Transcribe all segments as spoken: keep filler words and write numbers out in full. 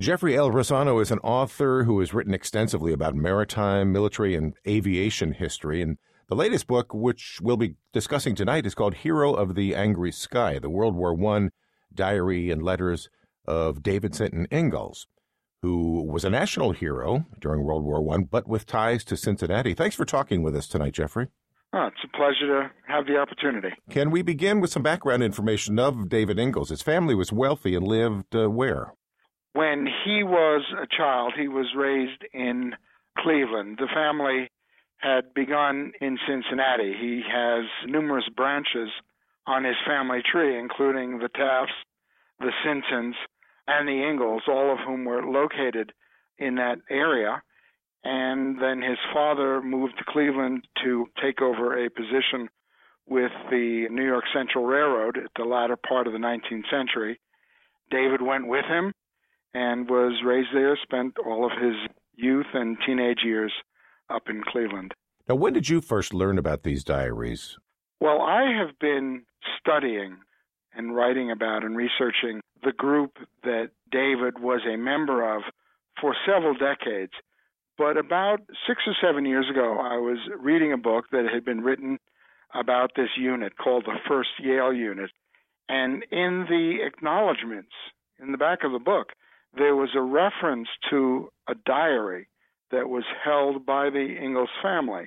Jeffrey L. Rosano is an author who has written extensively about maritime, military, and aviation history. And the latest book, which we'll be discussing tonight, is called Hero of the Angry Sky, the World War One Diary and Letters of David Sinton Ingalls, who was a national hero during World War One, but with ties to Cincinnati. Thanks for talking with us tonight, Jeffrey. Oh, it's a pleasure to have the opportunity. Can we begin with some background information of David Ingalls? His family was wealthy and lived uh, where? When he was a child, he was raised in Cleveland. The family had begun in Cincinnati. He has numerous branches on his family tree, including the Tafts, the Sintons, and the Ingalls, all of whom were located in that area. And then his father moved to Cleveland to take over a position with the New York Central Railroad at the latter part of the nineteenth century. David went with him and was raised there, spent all of his youth and teenage years up in Cleveland. Now, when did you first learn about these diaries? Well, I have been studying and writing about and researching the group that David was a member of for several decades. But about six or seven years ago, I was reading a book that had been written about this unit called the First Yale Unit. And in the acknowledgments, in the back of the book, there was a reference to a diary that was held by the Ingalls family.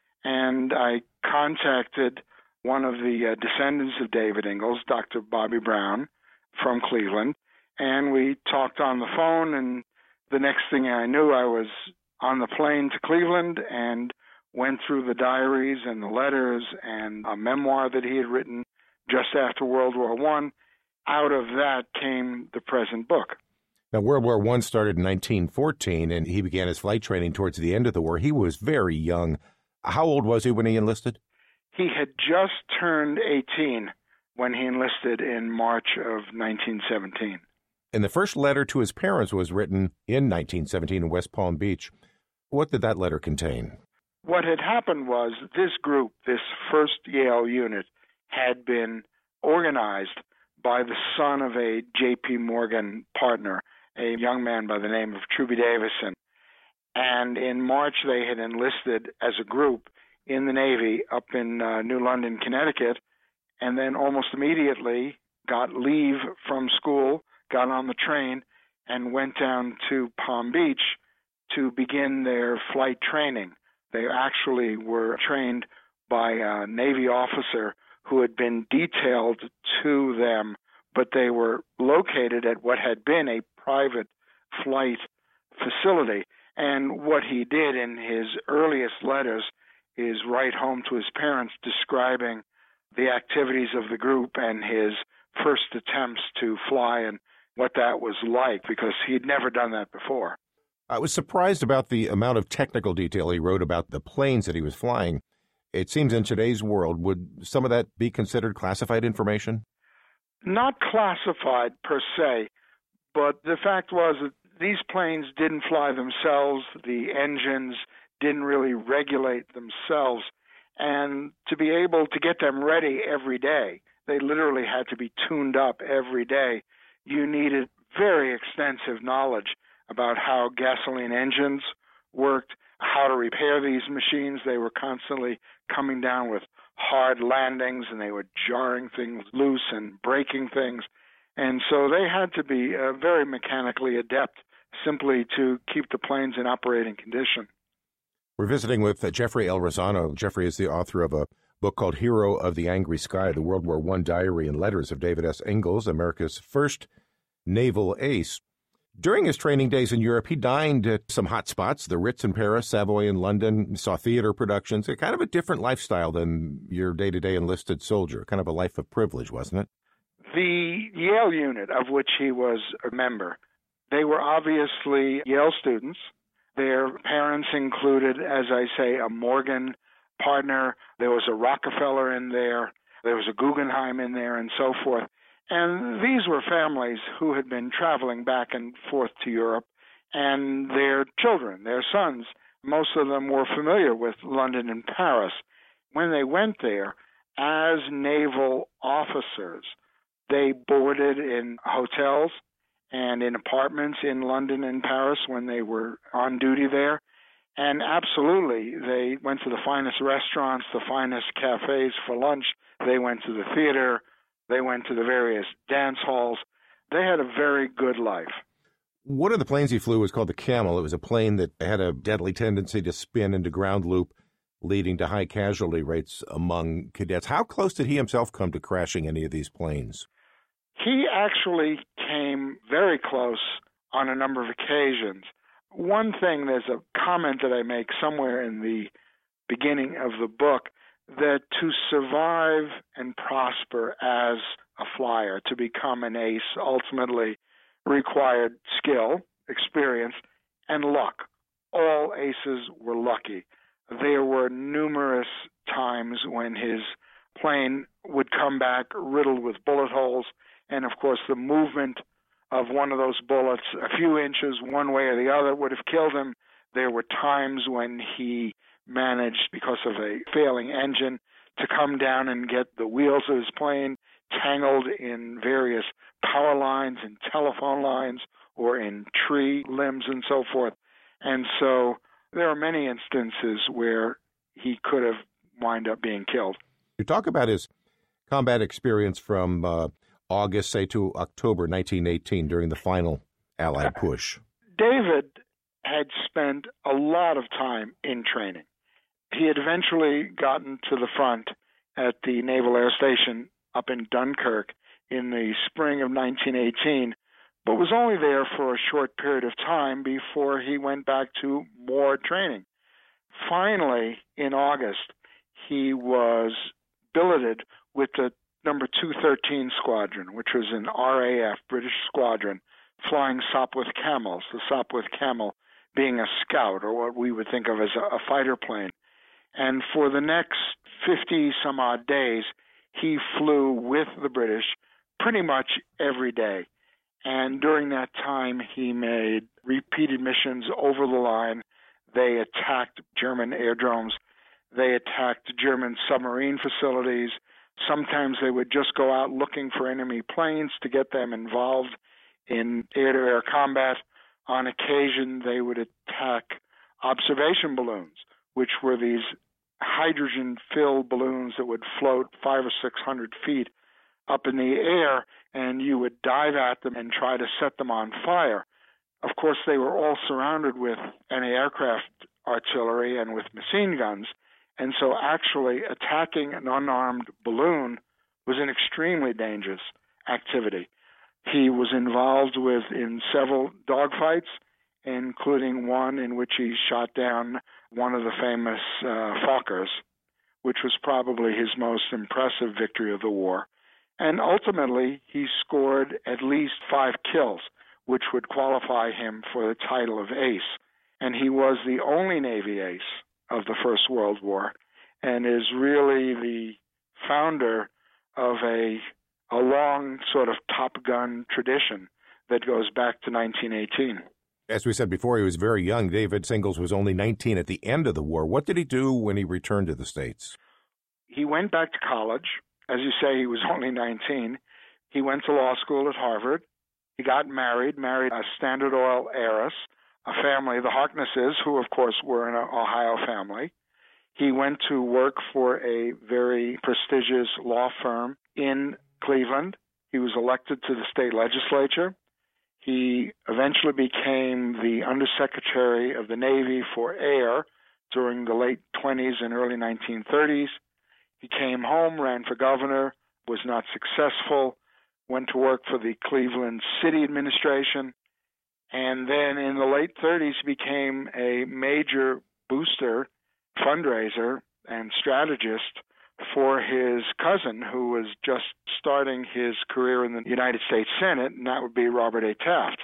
And I contacted one of the uh, descendants of David Ingalls, Doctor Bobby Brown from Cleveland, and we talked on the phone, and the next thing I knew, I was on the plane to Cleveland and went through the diaries and the letters and a memoir that he had written just after World War One. Out of that came the present book. Now, World War One started in nineteen fourteen, and he began his flight training towards the end of the war. He was very young. How old was he when he enlisted? He had just turned eighteen when he enlisted in March of nineteen seventeen. And the first letter to his parents was written in nineteen seventeen in West Palm Beach. What did that letter contain? What had happened was this group, this First Yale Unit, had been organized by the son of a J P. Morgan partner, a young man by the name of Truby Davison. And in March, they had enlisted as a group in the Navy up in uh, New London, Connecticut, and then almost immediately got leave from school, got on the train, and went down to Palm Beach to begin their flight training. They actually were trained by a Navy officer who had been detailed to them, but they were located at what had been a private flight facility. And what he did in his earliest letters is write home to his parents describing the activities of the group and his first attempts to fly and what that was like, because he'd never done that before. I was surprised about the amount of technical detail he wrote about the planes that he was flying. It seems in today's world, would some of that be considered classified information? Not classified per se, but the fact was that these planes didn't fly themselves. The engines didn't really regulate themselves. And to be able to get them ready every day, they literally had to be tuned up every day. You needed very extensive knowledge about how gasoline engines worked, how to repair these machines. They were constantly coming down with hard landings, and they were jarring things loose and breaking things. And so they had to be uh, very mechanically adept simply to keep the planes in operating condition. We're visiting with uh, Jeffrey L. Rosano. Jeffrey is the author of a book called Hero of the Angry Sky, the World War One Diary and Letters of David S. Ingalls, America's first naval ace. During his training days in Europe, he dined at some hot spots, the Ritz in Paris, Savoy in London, saw theater productions, a kind of a different lifestyle than your day-to-day enlisted soldier, kind of a life of privilege, wasn't it? The Yale unit, of which he was a member, they were obviously Yale students. Their parents included, as I say, a Morgan partner. There was a Rockefeller in there. There was a Guggenheim in there, and so forth. And these were families who had been traveling back and forth to Europe, and their children, their sons, most of them were familiar with London and Paris. When they went there, as naval officers, they boarded in hotels and in apartments in London and Paris when they were on duty there. And absolutely, they went to the finest restaurants, the finest cafes for lunch. They went to the theater. They went to the various dance halls. They had a very good life. One of the planes he flew was called the Camel. It was a plane that had a deadly tendency to spin into ground loop, leading to high casualty rates among cadets. How close did he himself come to crashing any of these planes? He actually came very close on a number of occasions. One thing, there's a comment that I make somewhere in the beginning of the book, that to survive and prosper as a flyer, to become an ace, ultimately required skill, experience, and luck. All aces were lucky. There were numerous times when his plane would come back riddled with bullet holes, and of course the movement of one of those bullets, a few inches one way or the other, would have killed him. There were times when he managed, because of a failing engine, to come down and get the wheels of his plane tangled in various power lines and telephone lines or in tree limbs and so forth. And so there are many instances where he could have wound up being killed. You talk about his combat experience from uh, August, say, to October nineteen eighteen during the final Allied push. David had spent a lot of time in training. He had eventually gotten to the front at the Naval Air Station up in Dunkirk in the spring of nineteen eighteen, but was only there for a short period of time before he went back to more training. Finally, in August, he was billeted with the number two thirteen Squadron, which was an R A F, British squadron, flying Sopwith Camels, the Sopwith Camel being a scout, or what we would think of as a, a fighter plane. And for the next fifty-some-odd days, he flew with the British pretty much every day. And during that time, he made repeated missions over the line. They attacked German airdromes. They attacked German submarine facilities. Sometimes they would just go out looking for enemy planes to get them involved in air-to-air combat. On occasion, they would attack observation balloons, which were these hydrogen-filled balloons that would float five or six hundred feet up in the air, and you would dive at them and try to set them on fire. Of course, they were all surrounded with anti-aircraft artillery and with machine guns, and so actually attacking an unarmed balloon was an extremely dangerous activity. He was involved with in several dogfights, including one in which he shot down one of the famous uh, Fokkers, which was probably his most impressive victory of the war. And ultimately, he scored at least five kills, which would qualify him for the title of ace. And he was the only Navy ace of the First World War, and is really the founder of a, a long sort of Top Gun tradition that goes back to nineteen eighteen. As we said before, he was very young. David Ingalls was only nineteen at the end of the war. What did he do when he returned to the States? He went back to college. As you say, he was only nineteen. He went to law school at Harvard. He got married, married a Standard Oil heiress, a family, the Harknesses, who, of course, were an Ohio family. He went to work for a very prestigious law firm in Cleveland. He was elected to the state legislature. He eventually became the Undersecretary of the Navy for Air during the late twenties and early nineteen thirties. He came home, ran for governor, was not successful, went to work for the Cleveland City Administration, and then in the late thirties became a major booster, fundraiser, and strategist for his cousin, who was just starting his career in the United States Senate, and that would be Robert A. Taft.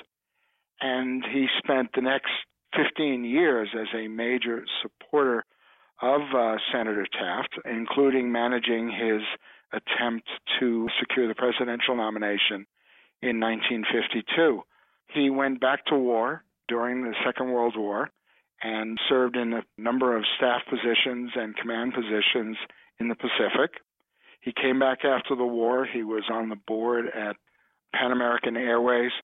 And he spent the next fifteen years as a major supporter of uh, Senator Taft, including managing his attempt to secure the presidential nomination in nineteen fifty-two. He went back to war during the Second World War and served in a number of staff positions and command positions in the Pacific. He came back after the war. He was on the board at Pan American Airways.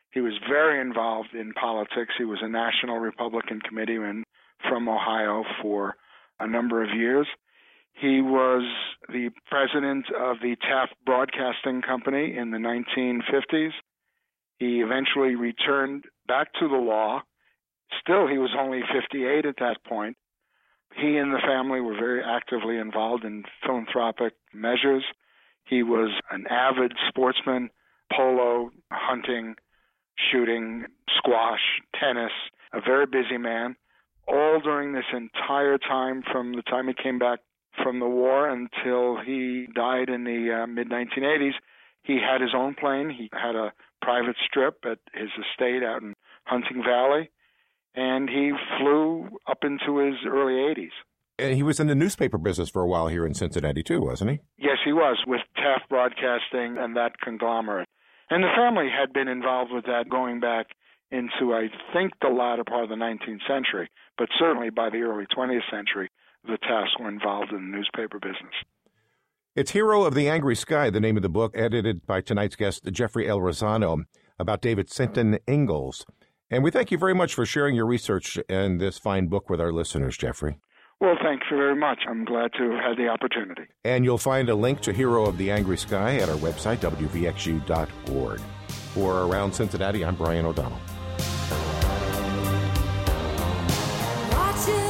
He was very involved in politics. He was a national Republican committeeman from Ohio for a number of years. He was the president of the Taft Broadcasting Company in the nineteen fifties. He eventually returned back to the law. Still, he was only fifty-eight at that point. He and the family were very actively involved in philanthropic measures. He was an avid sportsman, polo, hunting, shooting, squash, tennis, a very busy man, all during this entire time from the time he came back from the war until he died in the uh, mid nineteen eighties. He had his own plane. He had a private strip at his estate out in Hunting Valley, and he flew up into his early eighties. And he was in the newspaper business for a while here in Cincinnati, too, wasn't he? Yes, he was, with Taft Broadcasting and that conglomerate. And the family had been involved with that going back into, I think, the latter part of the nineteenth century, but certainly by the early twentieth century, the Tafts were involved in the newspaper business. It's Hero of the Angry Sky, the name of the book, edited by tonight's guest, Jeffrey L. Rosano, about David Sinton Ingalls. And we thank you very much for sharing your research and this fine book with our listeners, Jeffrey. Well, thank you very much. I'm glad to have had the opportunity. And you'll find a link to Hero of the Angry Sky at our website, W V X U dot org. For Around Cincinnati, I'm Brian O'Donnell. Watching